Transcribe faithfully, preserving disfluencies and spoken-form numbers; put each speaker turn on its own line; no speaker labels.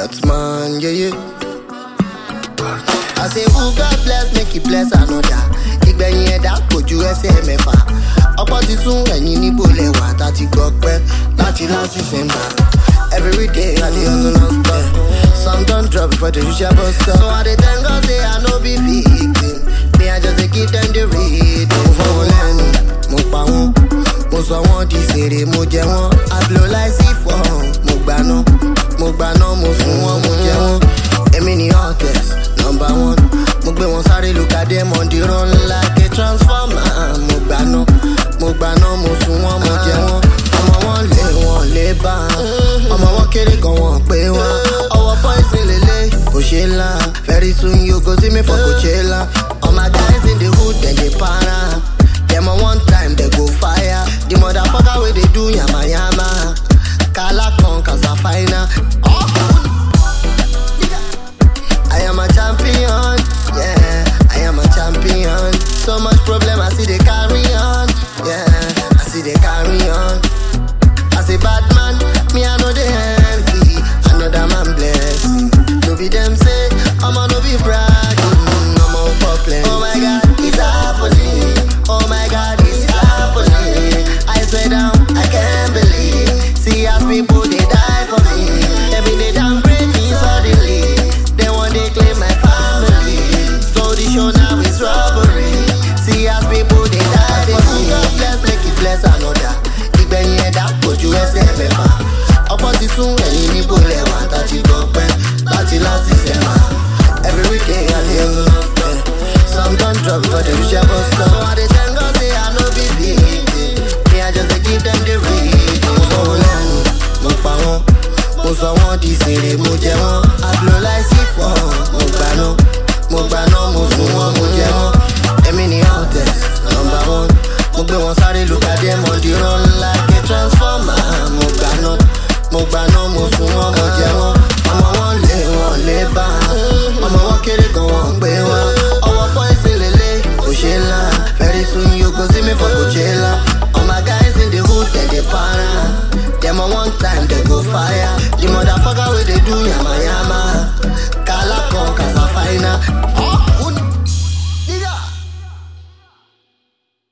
That's man, yeah, yeah. I say, who God bless, make it bless another. Ìgbẹ̀yìn ẹ̀dá kojú ẹsẹ̀ mẹ́fà. Ọ̀pọ̀ ti sún ẹ̀yìn níbo lẹ́wà láti gbọ́ pẹ́ láti láti sẹ́mbà. Every day I dey hustle non-stop. Some don't drop before the usual bus stop. So I dey thank God say I no be victim. Me I just dey give them the read. Mo fọwọ́ lẹ́nu, mo pa wọ́n. Mo sọ wọ́n di fèrè, mo jẹ wọ́n. I blow like C four. Mo gbaná, mo gbaná, mo sùn wọ́n, mo jẹ wọ́n. Èmi ni hottest, number one. Mo gbé wọn sáré lùkàdé on the run like a transformer. Mo gbaná, mo gbaná, mo sùn wọ́n, mo jẹ wọ́n. Ọmọ wọn lé wọn lé bá. Ọmọ wọn kéré kan wọn pé wọn. Ọwọ́ poison lélẹ̀, kò ṣe ńlá. Very soon you go see me for Coachella. All my guys in the hood, then they para. Them on one time, they go fire. The motherfucker wey they do yama yama. Kala con, casa fina. Oh. I am a champion, yeah, I am a champion. So much problem, I see they carry on, yeah, I see they carry on. I say bad man, me I know they envy. Another man bless. No be them say, I'ma no be bragging, I'm on problem. Oh my God, it's happening. Oh my God, it's happening. I swear down, I can't believe. See as people they die for me. Every day down break me suddenly. They want to claim my family. So the show now is robbery. See as people they die for me. God bless, make it bless another. Ìgbẹ̀yìn ẹ̀dá kojú ẹsẹ̀ mẹ́fà. Ọ̀pọ̀ ti sún ẹ̀yìn níbo lẹ́wà láti gbọ́ pẹ́ láti láti sẹ́mà. Every weekend I dey hustle non-stop. Some don't drop before the usual bus stop. So I dey thank God say I no be victim. Me I just dey give them the read. Mo sọ wọn lẹ́nu, mo pa wọn. Mo sọ wọn di fèrè, mo jẹ wọn.